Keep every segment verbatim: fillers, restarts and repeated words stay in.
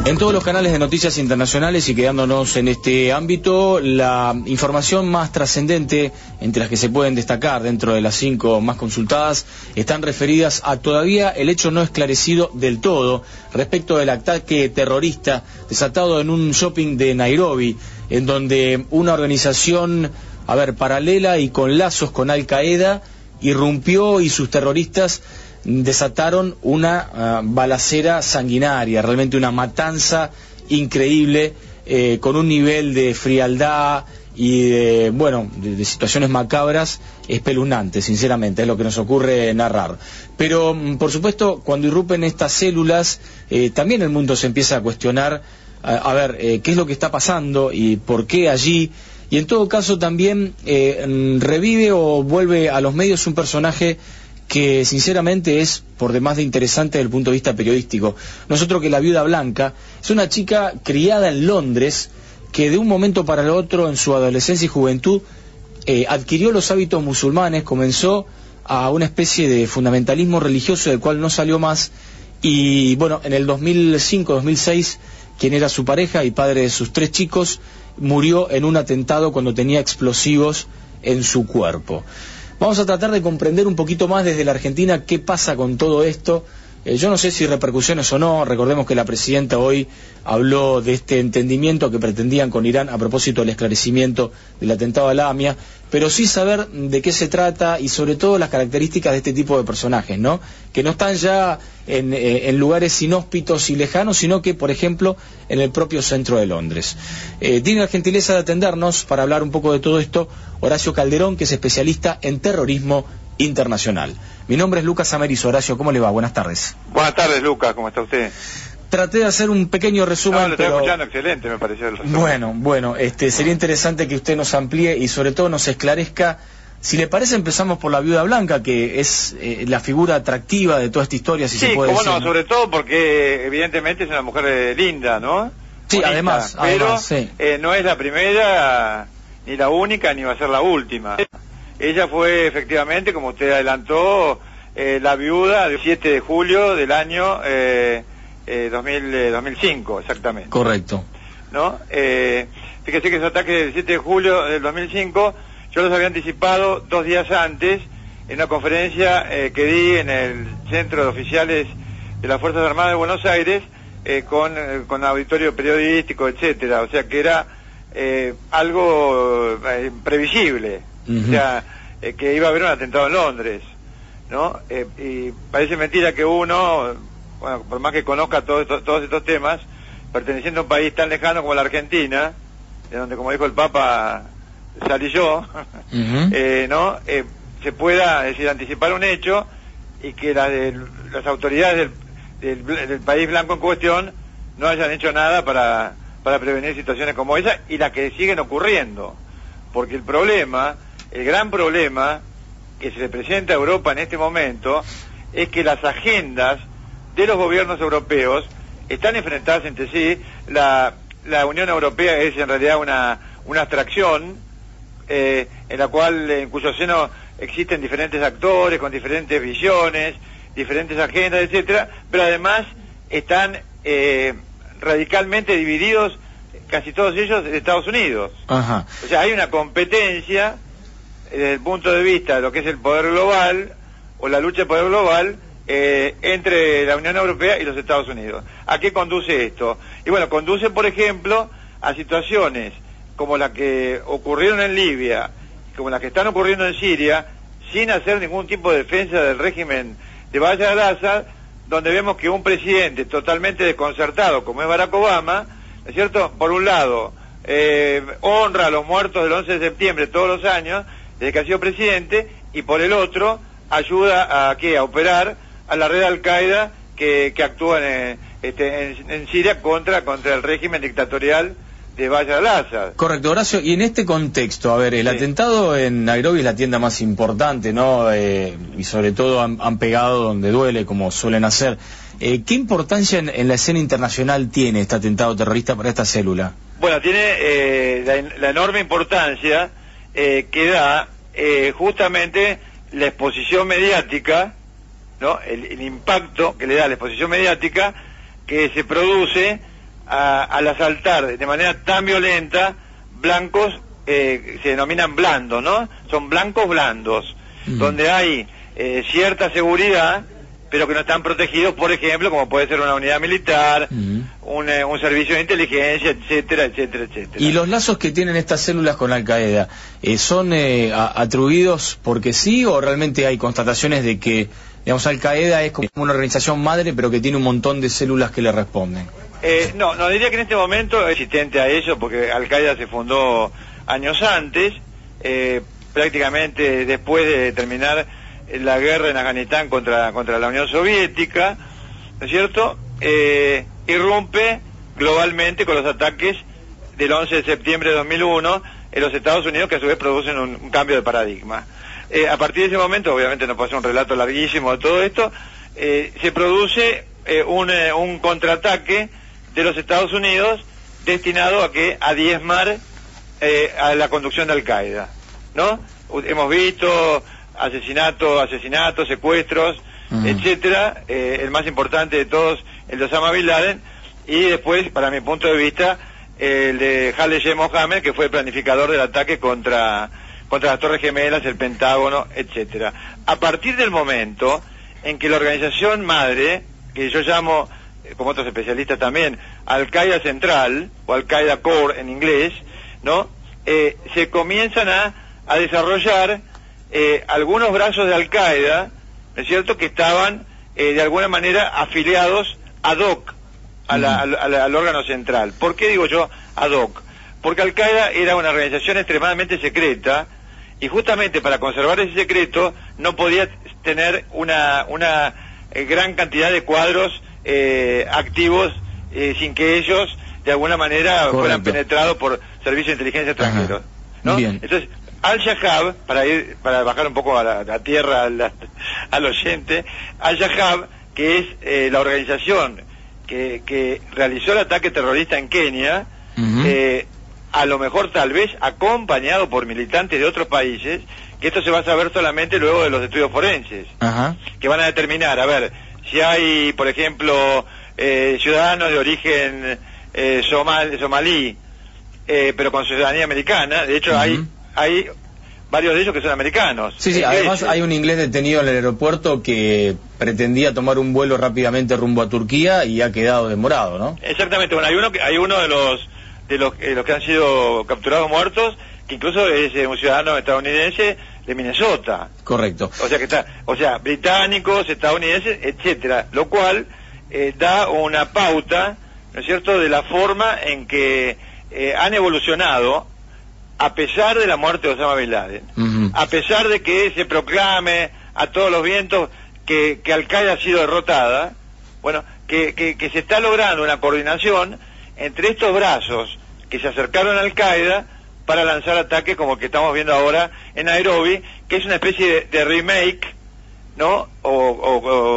En todos los canales de noticias internacionales y quedándonos en este ámbito, la información más trascendente, entre las que se pueden destacar dentro de las cinco más consultadas, están referidas a todavía el hecho no esclarecido del todo respecto del ataque terrorista desatado en un shopping de Nairobi, en donde una organización, a ver, paralela y con lazos con Al Qaeda, irrumpió y sus terroristas desataron una uh, balacera sanguinaria, realmente una matanza increíble, eh, con un nivel de frialdad y de, bueno, de, de situaciones macabras espeluznantes, sinceramente, es lo que nos ocurre narrar. Pero, por supuesto, cuando irrumpen estas células, eh, también el mundo se empieza a cuestionar, a, a ver, eh, qué es lo que está pasando y por qué allí. Y en todo caso también eh, revive o vuelve a los medios un personaje que sinceramente es por demás de interesante desde el punto de vista periodístico. Nosotros que la viuda blanca es una chica criada en Londres que de un momento para el otro en su adolescencia y juventud eh, adquirió los hábitos musulmanes, comenzó a una especie de fundamentalismo religioso del cual no salió más, y bueno, en el dos mil cinco dos mil seis quien era su pareja y padre de sus tres chicos murió en un atentado cuando tenía explosivos en su cuerpo. Vamos a tratar de comprender un poquito más desde la Argentina qué pasa con todo esto. Eh, yo no sé si repercusiones o no. Recordemos que la presidenta hoy habló de este entendimiento que pretendían con Irán a propósito del esclarecimiento del atentado a la AMIA, pero sí saber de qué se trata y sobre todo las características de este tipo de personajes, ¿no? Que no están ya en, eh, en lugares inhóspitos y lejanos, sino que, por ejemplo, en el propio centro de Londres. Eh, tiene la gentileza de atendernos para hablar un poco de todo esto Horacio Calderón, que es especialista en terrorismo internacional. Mi nombre es Lucas Amerizo. Horacio, ¿cómo le va? Buenas tardes. Buenas tardes, Lucas, ¿cómo está usted? Traté de hacer un pequeño resumen, no, lo estoy pero... escuchando, excelente, me pareció el resumen. Bueno, bueno, este, sería interesante que usted nos amplíe y sobre todo nos esclarezca. Si le parece, empezamos por la viuda blanca, que es eh, la figura atractiva de toda esta historia, si sí, se puede decir. Sí, decir, cómo no, sobre todo porque evidentemente es una mujer eh, linda, ¿no? Sí, bonita, además, pero además, sí. eh, no es la primera, ni la única, ni va a ser la última. Ella fue efectivamente, como usted adelantó, eh, la viuda del siete de julio del año eh, eh, dos mil, eh, dos mil cinco, exactamente. Correcto. ¿No? Eh, fíjese que ese ataque del siete de julio del dos mil cinco yo los había anticipado dos días antes en una conferencia eh, que di en el Centro de Oficiales de las Fuerzas Armadas de Buenos Aires eh, con, eh, con auditorio periodístico, etcétera. O sea que era eh, algo eh, previsible. Uh-huh. O sea, eh, que iba a haber un atentado en Londres, ¿no? Eh, y parece mentira que uno, bueno, por más que conozca todo esto, todos estos temas, perteneciendo a un país tan lejano como la Argentina, de donde, como dijo el Papa, salí yo, uh-huh. eh, ¿no? Eh, se pueda, es decir, anticipar un hecho y que la de, las autoridades del, del, del país blanco en cuestión no hayan hecho nada para, para prevenir situaciones como esa y las que siguen ocurriendo. Porque el problema, el gran problema que se le presenta a Europa en este momento es que las agendas de los gobiernos europeos están enfrentadas entre sí. La, la Unión Europea es en realidad una, una abstracción eh, en la cual, en cuyo seno existen diferentes actores con diferentes visiones, diferentes agendas, etcétera, pero además están eh, radicalmente divididos casi todos ellos de Estados Unidos. Ajá. O sea, hay una competencia eh, desde el punto de vista de lo que es el poder global o la lucha de poder global eh, entre la Unión Europea y los Estados Unidos. ¿A qué conduce esto? Y bueno, conduce, por ejemplo, a situaciones como las que ocurrieron en Libia, como las que están ocurriendo en Siria, sin hacer ningún tipo de defensa del régimen de Bashar al-Assad, donde vemos que un presidente totalmente desconcertado, como es Barack Obama, ¿no es cierto? Por un lado, eh, honra a los muertos del once de septiembre todos los años, desde que ha sido presidente, y por el otro, ayuda a, ¿qué? a operar a la red Al-Qaeda que, que actúa en, este, en, en Siria contra, contra el régimen dictatorial de Bashar al-Assad. Correcto, Horacio, y en este contexto, a ver, el sí. atentado en Nairobi es la tienda más importante, ¿no? Eh, y sobre todo han, han pegado donde duele, como suelen hacer. Eh, ¿Qué importancia en, en la escena internacional tiene este atentado terrorista para esta célula? Bueno, tiene eh, la, la enorme importancia eh, que da eh, justamente la exposición mediática, ¿no? El, el impacto que le da la exposición mediática que se produce a, al asaltar de manera tan violenta blancos, eh, se denominan blandos, ¿no? Son blancos blandos, mm. donde hay eh, cierta seguridad, pero que no están protegidos, por ejemplo, como puede ser una unidad militar, mm. un, eh, un servicio de inteligencia, etcétera, etcétera, etcétera. ¿Y los lazos que tienen estas células con Al-Qaeda eh, son eh, atribuidos porque sí, o realmente hay constataciones de que, digamos, Al-Qaeda es como una organización madre, pero que tiene un montón de células que le responden? Eh, no, no diría que en este momento es existente a eso, porque Al-Qaeda se fundó años antes, eh, prácticamente después de terminar la guerra en Afganistán contra contra la Unión Soviética, ¿no es cierto? Eh, irrumpe globalmente con los ataques del once de septiembre de dos mil uno en los Estados Unidos, que a su vez producen un, un cambio de paradigma. Eh, a partir de ese momento, obviamente no puedo hacer un relato larguísimo de todo esto, eh, se produce eh, un, eh, un contraataque de los Estados Unidos destinado a que a diezmar eh, a la conducción de Al-Qaeda, ¿no? Hemos visto asesinatos, asesinatos, secuestros, uh-huh. etcétera, eh, el más importante de todos, el de Osama Bin Laden, y después, para mi punto de vista, el de Khaled Sheikh Mohammed, que fue el planificador del ataque contra, contra las Torres Gemelas, el Pentágono, etcétera. A partir del momento en que la organización madre, que yo llamo, como otros especialistas también, Al-Qaeda Central, o Al-Qaeda Core en inglés, ¿no? Eh, se comienzan a, a desarrollar Eh, algunos brazos de Al-Qaeda, ¿no es cierto?, que estaban eh, de alguna manera afiliados ad hoc a la, a la, a la, al órgano central. ¿Por qué digo yo ad hoc? Porque Al-Qaeda era una organización extremadamente secreta, y justamente para conservar ese secreto no podía tener una, una eh, gran cantidad de cuadros eh, activos eh, sin que ellos de alguna manera Correcto. fueran penetrados por servicios de inteligencia extranjeros, ¿no? Bien. Entonces, Al-Shahab, para ir, para bajar un poco a la, a la tierra al, al oyente, Al-Shahab, que es eh, la organización que, que realizó el ataque terrorista en Kenia, uh-huh. eh, a lo mejor tal vez acompañado por militantes de otros países, que esto se va a saber solamente luego de los estudios forenses, uh-huh. que van a determinar, a ver, si hay, por ejemplo, eh, ciudadanos de origen eh, somal, somalí, eh, pero con ciudadanía americana, de hecho uh-huh. hay hay varios de ellos que son americanos. Sí, sí, además hay un inglés detenido en el aeropuerto que pretendía tomar un vuelo rápidamente rumbo a Turquía y ha quedado demorado, ¿no? Exactamente, bueno, hay uno que, hay uno de los de los, eh, los que han sido capturados muertos, que incluso es eh, un ciudadano estadounidense de Minnesota. Correcto. O sea que está, o sea, británicos, estadounidenses, etcétera, lo cual eh, da una pauta, ¿no es cierto?, de la forma en que eh, han evolucionado a pesar de la muerte de Osama Bin Laden, uh-huh. a pesar de que se proclame a todos los vientos que, que Al-Qaeda ha sido derrotada, bueno, que, que, que se está logrando una coordinación entre estos brazos que se acercaron a Al-Qaeda para lanzar ataques como el que estamos viendo ahora en Nairobi, que es una especie de, de remake, ¿no? O, o,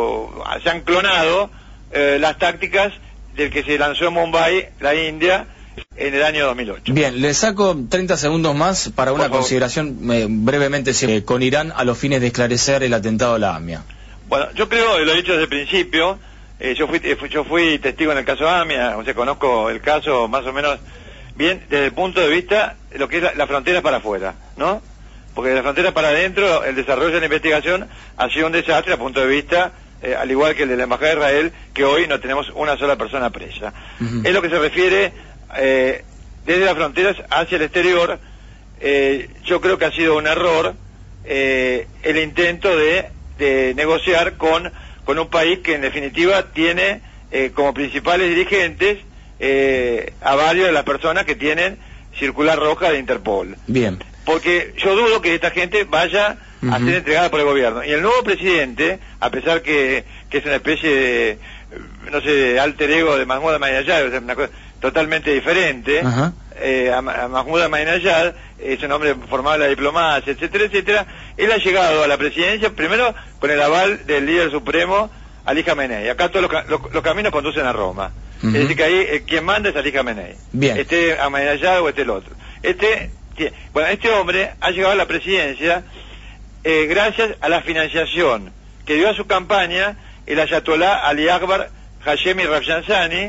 o se han clonado eh, las tácticas del que se lanzó en Mumbai, la India, en el año dos mil ocho. Bien, le saco treinta segundos más para una consideración eh, brevemente eh, con Irán a los fines de esclarecer el atentado a la AMIA. Bueno, yo creo, lo he dicho desde el principio, eh, yo fui eh, yo fui testigo en el caso AMIA, o sea, conozco el caso más o menos bien desde el punto de vista de lo que es la, la frontera para afuera, ¿no? Porque de la frontera para adentro el desarrollo de la investigación ha sido un desastre a punto de vista, eh, al igual que el de la Embajada de Israel, que hoy no tenemos una sola persona presa. Uh-huh. Es lo que se refiere eh, desde las fronteras hacia el exterior. Eh, yo creo que ha sido un error eh, el intento de, de negociar con, con un país que en definitiva tiene eh, como principales dirigentes eh, a varias de las personas que tienen circular roja de Interpol. Bien. Porque yo dudo que esta gente vaya uh-huh. a ser entregada por el gobierno. Y el nuevo presidente, a pesar que, que es una especie de, no sé, de alter ego de Mahmoud Ahmadinejad, o sea, una cosa totalmente diferente, uh-huh. eh, a, a Mahmoud Ahmadinejad es un hombre formado en la diplomacia, etcétera, etcétera. Él ha llegado a la presidencia primero con el aval del líder supremo, Ali Khamenei. Acá todos los, los, los caminos conducen a Roma. Uh-huh. Es decir, que ahí eh, quien manda es Ali Khamenei. Bien. Este Ahmadinejad o este el otro. Este, bueno, este hombre ha llegado a la presidencia eh, gracias a la financiación que dio a su campaña el ayatolá Ali Akbar Hashemi Rafsanjani,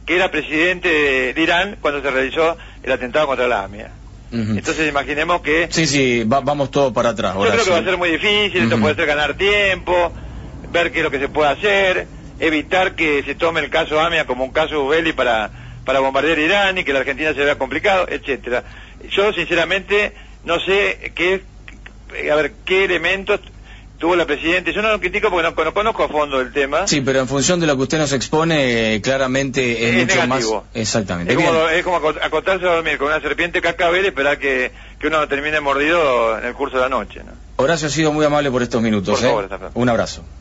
que era presidente de, de Irán cuando se realizó el atentado contra la A M I A. Uh-huh. Entonces imaginemos que... Sí, sí, va, vamos todos para atrás. Yo creo que va a ser muy difícil, uh-huh. Esto puede ser ganar tiempo, ver qué es lo que se puede hacer, evitar que se tome el caso A M I A como un caso belli para, para bombardear Irán y que la Argentina se vea complicado, etcétera. Yo sinceramente no sé qué, a ver, qué elementos tuvo la Presidenta. Yo no lo critico porque no, no conozco a fondo el tema. Sí, pero en función de lo que usted nos expone, eh, claramente es, es mucho negativo. Más... Exactamente. Es como, es como acostarse a dormir con una serpiente cascabel y esperar que, que uno termine mordido en el curso de la noche, ¿no? Horacio, ha sido muy amable por estos minutos. Por favor, ¿eh? Un abrazo.